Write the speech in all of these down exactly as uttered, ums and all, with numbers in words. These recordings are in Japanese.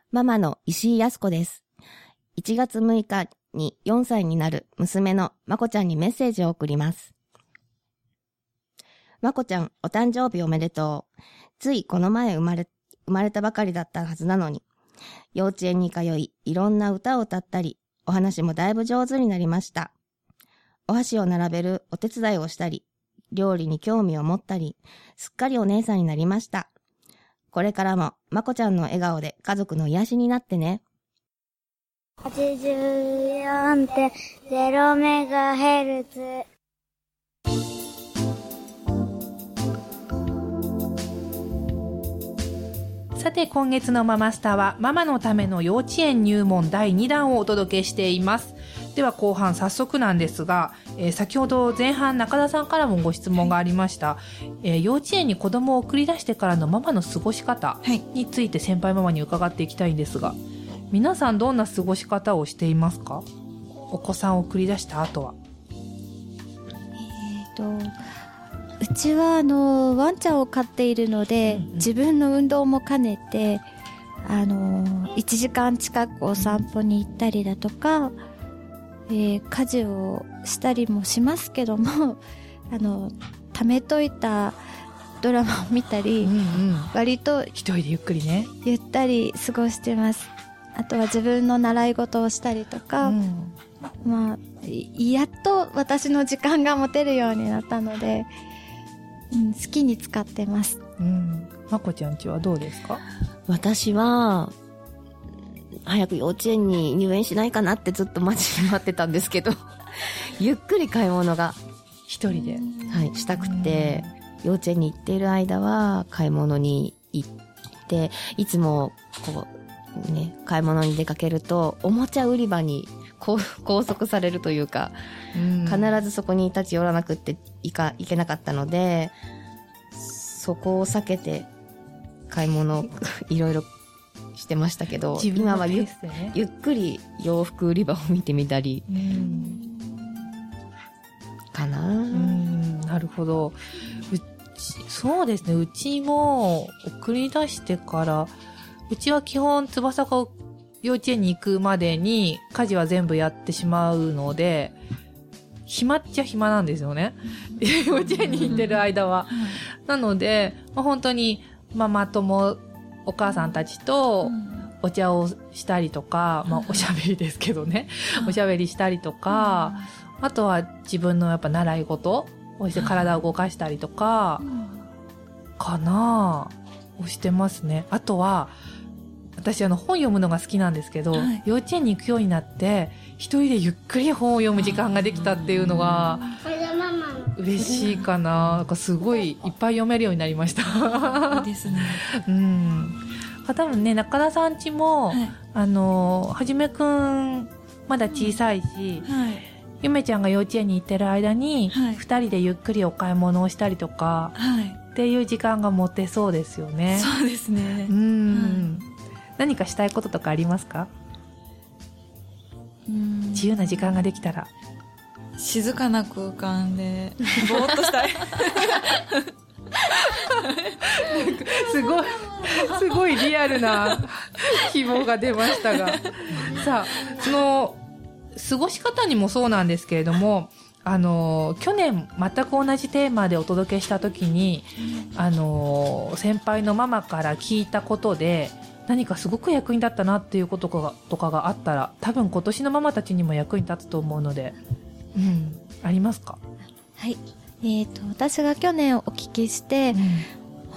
ママの石井康子です。いちがつむいかによんさいになる娘のまこちゃんにメッセージを送ります。まこちゃん、お誕生日おめでとう。ついこの前生まれ、生まれたばかりだったはずなのに、幼稚園に通い、いろんな歌を歌ったり、お話もだいぶ上手になりました。お箸を並べるお手伝いをしたり、料理に興味を持ったり、すっかりお姉さんになりました。これからもまこちゃんの笑顔で家族の癒しになってね。 はちじゅうよんてんゼロ メガヘルツ。 さて今月のママスタはママのための幼稚園入門だいにだんをお届けしています。では後半早速なんですが、えー、先ほど前半中田さんからもご質問がありました、えー、幼稚園に子供を送り出してからのママの過ごし方について先輩ママに伺っていきたいんですが、皆さんどんな過ごし方をしていますか？お子さんを送り出した後は。 えーとうちはあのワンちゃんを飼っているので、うんうん、自分の運動も兼ねてあのいちじかん近くお散歩に行ったりだとか、えー、家事をしたりもしますけどもあの貯めといたドラマを見たり、うんうん、割と一人でゆっくりねゆったり過ごしてます。あとは自分の習い事をしたりとか、うん、まあやっと私の時間が持てるようになったので、うん、好きに使ってます。 うん、まこちゃんちはどうですか？ 私は早く幼稚園に入園しないかなってずっと待ちに待ってたんですけどゆっくり買い物が一人で、 はい、したくて、幼稚園に行っている間は買い物に行って、いつもこうね買い物に出かけるとおもちゃ売り場に拘束されるというか、必ずそこに立ち寄らなくっていかいけなかったので、そこを避けて買い物いろいろしてましたけど、今は ゆ, ゆっくり洋服売り場を見てみたり、うん、かな。うん、 なるほど。うちそうですね、うちも送り出してから、うちは基本翼が幼稚園に行くまでに家事は全部やってしまうので、暇っちゃ暇なんですよね幼稚園に行ってる間は。なので、まあ、本当にママ友お母さんたちとお茶をしたりとか、まあおしゃべりですけどねおしゃべりしたりとか、あとは自分のやっぱ習い事をして体を動かしたりとかかなをしてますね。あとは私あの本読むのが好きなんですけど、はい、幼稚園に行くようになって一人でゆっくり本を読む時間ができたっていうのが嬉しいかな。なんかすごいいっぱい読めるようになりましたいいですね。 うん。多分ね、中田さん家も、はい、あのはじめくんまだ小さいし、うんはい、ゆめちゃんが幼稚園に行ってる間に、はい、ふたりでゆっくりお買い物をしたりとか、はい、っていう時間が持てそうですよね。 そうですね。 うん、はい、何かしたいこととかありますか？うーん、自由な時間ができたら。 静かな空間でぼーっとしたいすごいすごいリアルな希望が出ましたがさあ、その過ごし方にもそうなんですけれども、あの去年全く同じテーマでお届けした時に、あの先輩のママから聞いたことで何かすごく役に立ったなっていうこととかとかがあったら、多分今年のママたちにも役に立つと思うので、うん、ありますか？ はい、えーと、私が去年お聞きして、うん、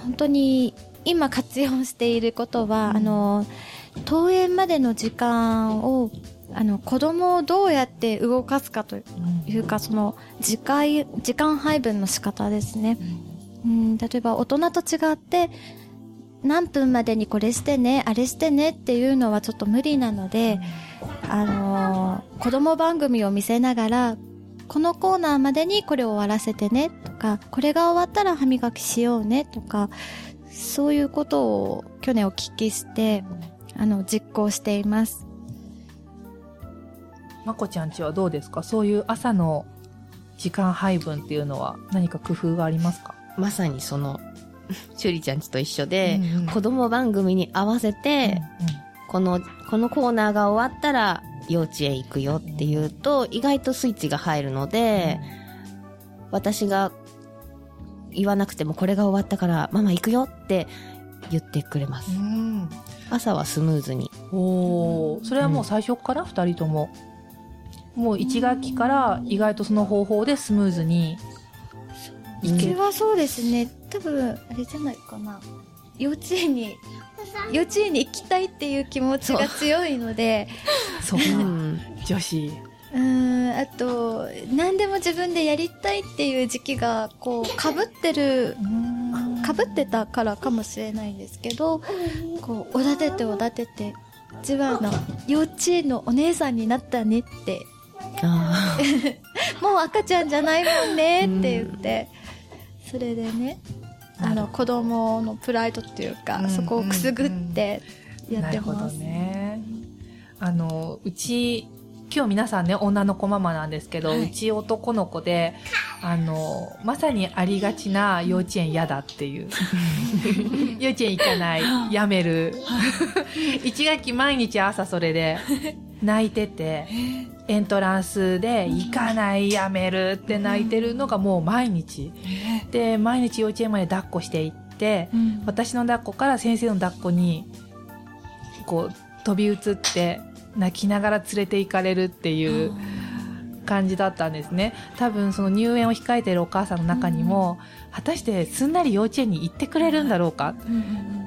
本当に今活用していることは、うん、あの登園までの時間をあの子供をどうやって動かすかというか、うん、その時間、時間配分の仕方ですね、うん、例えば大人と違って何分までにこれしてねあれしてねっていうのはちょっと無理なので、うん、あの子供番組を見せながらこのコーナーまでにこれを終わらせてねとか、これが終わったら歯磨きしようねとか、そういうことを去年お聞きしてあの実行しています。 まこちゃんちはどうですか？そういう朝の時間配分っていうのは何か工夫がありますか？ まさにそのしゅりちゃんちと一緒で、うんうん、子供番組に合わせて、 この、このコーナーが終わったら幼稚園行くよって言うと、意外とスイッチが入るので、私が言わなくてもこれが終わったからママ行くよって言ってくれます。 うん、 朝はスムーズに。 おー、それはもう最初から二人とも、もう一学期から意外とその方法でスムーズにうちはそうですね。多分あれじゃないかな。幼稚園に幼稚園に行きたいっていう気持ちが強いので、 そうか、 うん、 女子。 うーん、あと何でも自分でやりたいっていう時期がこう被ってる被ってたからかもしれないんですけど、こうおだてておだてて、うちはあの幼稚園のお姉さんになったねって、 あもう赤ちゃんじゃないもんねって言って、それでね、あの子供のプライドっていうか、 うん、 そこをくすぐってやってます。 なるほどね。あのうち今日皆さんね女の子ママなんですけど、はい、うち男の子で、あのまさにありがちな幼稚園嫌だっていう幼稚園行かないやめる一学期毎日朝それで泣いてて、エントランスで行かないやめるって泣いてるのがもう毎日で、毎日幼稚園まで抱っこしていって、私の抱っこから先生の抱っこにこう飛び移って泣きながら連れて行かれるっていう感じだったんですね。多分その入園を控えているお母さんの中にも、うん、果たしてすんなり幼稚園に行ってくれるんだろうか、うんうんうん、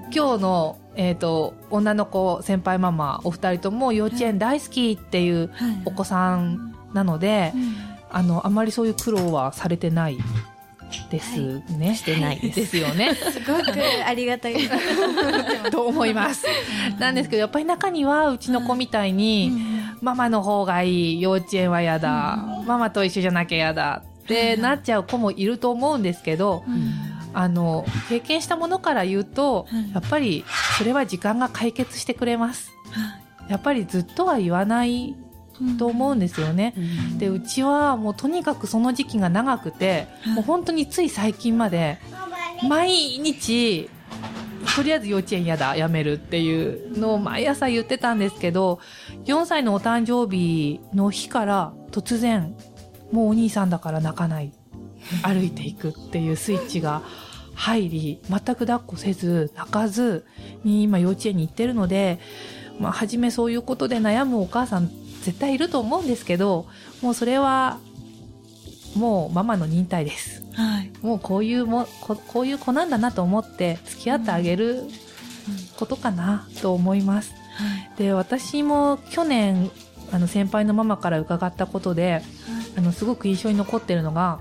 今日の、えーと、女の子先輩ママお二人とも幼稚園大好きっていうお子さんなので、はいはい、あのあまりそういう苦労はされてないですね、はい、 してないです、 ですよね。 すごくありがたいと思います。なんですけどやっぱり中にはうちの子みたいに、うん、ママの方がいい、幼稚園はやだ、うん、ママと一緒じゃなきゃやだってなっちゃう子もいると思うんですけど、うん、あの経験したものから言うと、うん、やっぱりそれは時間が解決してくれます。やっぱりずっとは言わないと思うんですよね、うん、でうちはもうとにかくその時期が長くて、うん、もう本当につい最近まで毎日とりあえず幼稚園やだやめるっていうのを毎朝言ってたんですけど、よんさいのお誕生日の日から突然もうお兄さんだから泣かない歩いていくっていうスイッチが入り、全く抱っこせず泣かずに今幼稚園に行ってるので、まあ、初めそういうことで悩むお母さん絶対いると思うんですけど、もうそれはもうママの忍耐です、はい、もうこういうも こ, こういう子なんだなと思って付き合ってあげることかなと思います、うんはい、で私も去年あの先輩のママから伺ったことで、はい、あのすごく印象に残ってるのが、はい、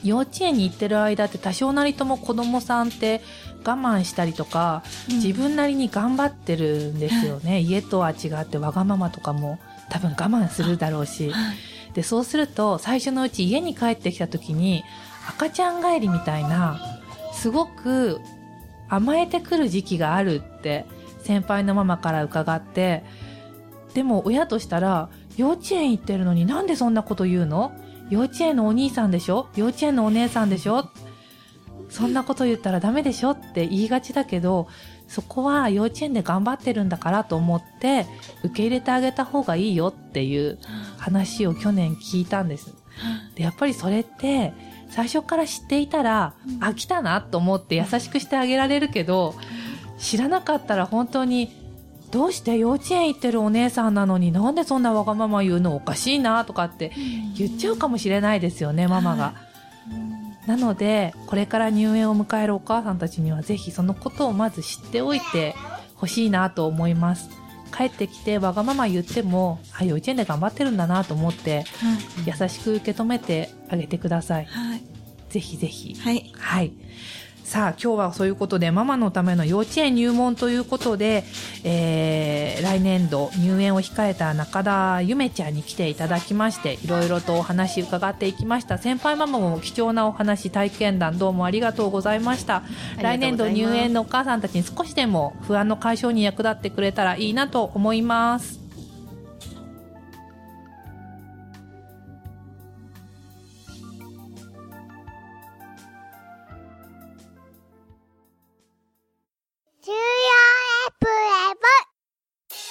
幼稚園に行ってる間って多少なりとも子供さんって我慢したりとか、うん、自分なりに頑張ってるんですよね、はい、家とは違ってわがままとかも多分我慢するだろうし、はい、でそうすると最初のうち家に帰ってきた時に赤ちゃん帰りみたいなすごく甘えてくる時期があるって先輩のママから伺って、でも親としたら幼稚園行ってるのになんでそんなこと言うの、幼稚園のお兄さんでしょ、幼稚園のお姉さんでしょ、そんなこと言ったらダメでしょって言いがちだけど、そこは幼稚園で頑張ってるんだからと思って受け入れてあげた方がいいよっていう話を去年聞いたんです。でやっぱりそれって最初から知っていたら、うん、飽きたなと思って優しくしてあげられるけど、知らなかったら本当にどうして幼稚園行ってるお姉さんなのになんでそんなわがまま言うのおかしいなとかって言っちゃうかもしれないですよね、ママが。なのでこれから入園を迎えるお母さんたちにはぜひそのことをまず知っておいてほしいなと思います。帰ってきてわがまま言っても、あ、幼稚園で頑張ってるんだなと思って、はい、優しく受け止めてあげてください、はい、ぜひぜひ、はい、はい。さあ今日はそういうことでママのための幼稚園入門ということで、えー、来年度入園を控えた中田ゆめちゃんに来ていただきまして、いろいろとお話伺っていきました。先輩ママも貴重なお話体験談どうもありがとうございました。来年度入園のお母さんたちに少しでも不安の解消に役立ってくれたらいいなと思います。 じゅうよんエプレブ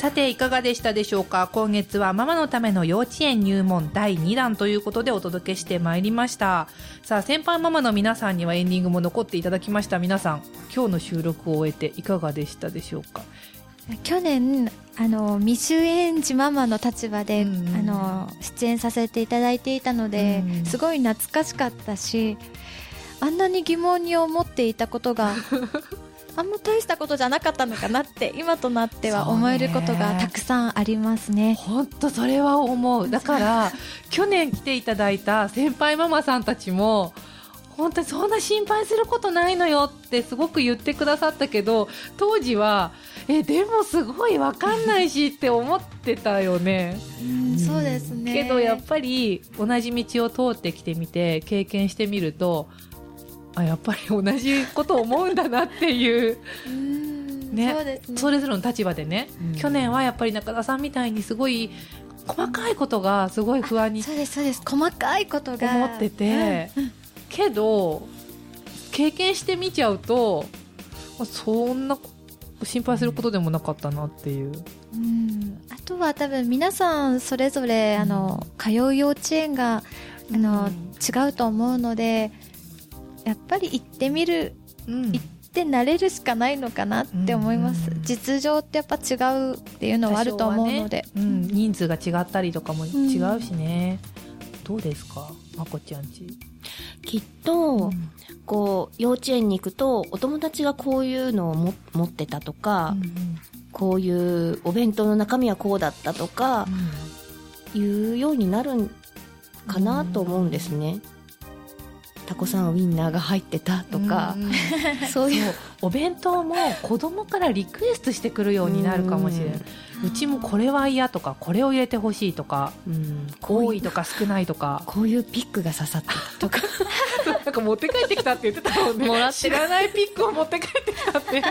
さていかがでしたでしょうか。今月はママのための幼稚園入門だいにだんということでお届けしてまいりました。さあ先輩ママの皆さんにはエンディングも残っていただきました。皆さん今日の収録を終えていかがでしたでしょうか。 去年あの未就園児ママの立場で、 うん、 あの出演させていただいていたので、うん、すごい懐かしかったし、あんなに疑問に思っていたことがあんま大したことじゃなかったのかなって今となっては思えることがたくさんありますね。 本当それは思う。だから去年来ていただいた先輩ママさんたちも本当にそんな心配することないのよってすごく言ってくださったけど、当時はえでもすごい分かんないしって思ってたよね。 うんそうですね。 けどやっぱり同じ道を通ってきてみて経験してみると、あやっぱり同じこと思うんだなっていううんね、 そうですね。 それぞれの立場でね、 うん去年はやっぱり中田さんみたいにすごい細かいことがすごい不安にそうですそうです。細かいことが思ってて、 うんうんけど経験してみちゃうと、まあ、そんな心配することでもなかったなっていう。 うんあとは多分皆さんそれぞれ、うん、あの通う幼稚園があの、うん、違うと思うので、やっぱり行ってみる、うん、行って慣れるしかないのかなって思います、うん、実情ってやっぱ違うっていうのはあると思うので、 ねうん、人数が違ったりとかも違うしね、うん、どうですかまこちゃんち。 きっと、うん、こう幼稚園に行くとお友達がこういうのをも持ってたとか、うんうん、こういうお弁当の中身はこうだったとか、うん、いうようになるんかなと思うんですね、うん、タコさんウインナーが入ってたとか、うん、そういうお弁当も子供からリクエストしてくるようになるかもしれない、うんうちもこれは嫌とかこれを入れてほしいとか、うん、多いとか少ないとかこういうピックが刺さってるとかなんか持って帰ってきたって言ってたもんね。もらって知らないピックを持って帰ってきたって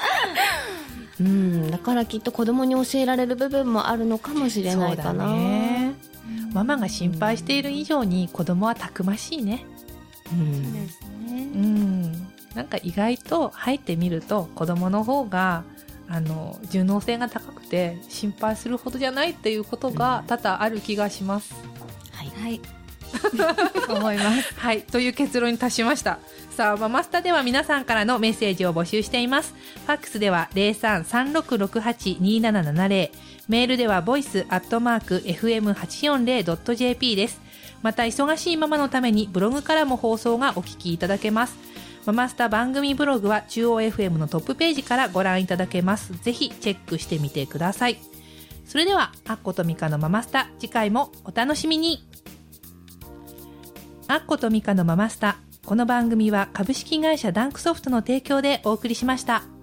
うんだからきっと子供に教えられる部分もあるのかもしれないかな。そうだね、 ママが心配している以上に子供はたくましいね。 うん、そうですね、 うん、なんか意外と入ってみると子供の方があの順応性が高くて心配するほどじゃないっていうことが多々ある気がします、 はい、はい、思いますはいという結論に達しました。さあママスタでは皆さんからのメッセージを募集しています。ファックスでは ゼロさん さんろくろくはち にななななゼロ、 メールでは ボイス アットマーク エフエムはちよんゼロ ドット ジェーピー です。また忙しいママのためにブログからも放送がお聞きいただけます。ママスタ番組ブログは中央 エフエム のトップページからご覧いただけます。ぜひチェックしてみてください。それではアッコとミカのママスタ、次回もお楽しみに。アッコとミカのママスタ、この番組は株式会社ダンクソフトの提供でお送りしました。